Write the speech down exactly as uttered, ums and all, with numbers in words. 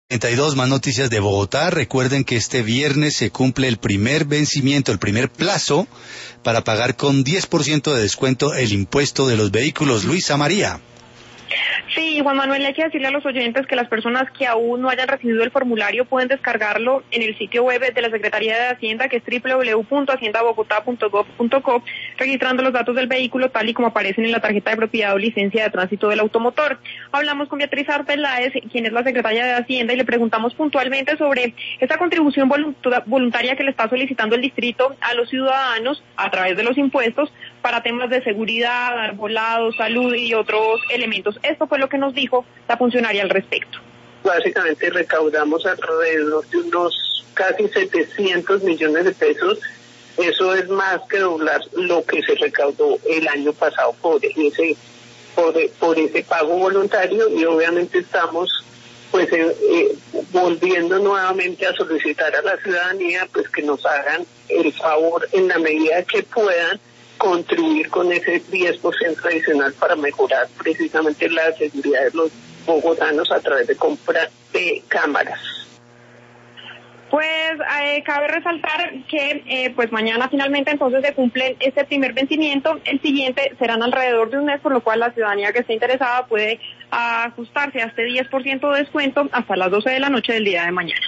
treinta y dos, más noticias de Bogotá. Recuerden que este viernes se cumple el primer vencimiento, el primer plazo para pagar con diez por ciento de descuento el impuesto de los vehículos. Luisa María. Sí, Juan Manuel, hay que decirle a los oyentes que las personas que aún no hayan recibido el formulario pueden descargarlo en el sitio web de la Secretaría de Hacienda, que es doble u doble u doble u punto hacienda bogotá punto gov punto co, registrando los datos del vehículo tal y como aparecen en la tarjeta de propiedad o licencia de tránsito del automotor. Hablamos con Beatriz Arbeláez, quien es la Secretaria de Hacienda, y le preguntamos puntualmente sobre esta contribución voluntaria que le está solicitando el distrito a los ciudadanos a través de los impuestos para temas de seguridad, arbolado, salud y otros elementos. Esto fue lo que nos dijo la funcionaria al respecto. Básicamente recaudamos alrededor de unos casi setecientos millones de pesos. Eso es más que doblar lo que se recaudó el año pasado por ese por, por ese pago voluntario, y obviamente estamos pues eh, eh, volviendo nuevamente a solicitar a la ciudadanía pues que nos hagan el favor en la medida que puedan contribuir con ese diez por ciento adicional para mejorar precisamente la seguridad de los bogotanos a través de compra de cámaras. Pues eh, cabe resaltar que eh, pues mañana finalmente entonces se cumple este primer vencimiento. El siguiente serán alrededor de un mes, por lo cual la ciudadanía que esté interesada puede ajustarse a este diez por ciento de descuento hasta las doce de la noche del día de mañana.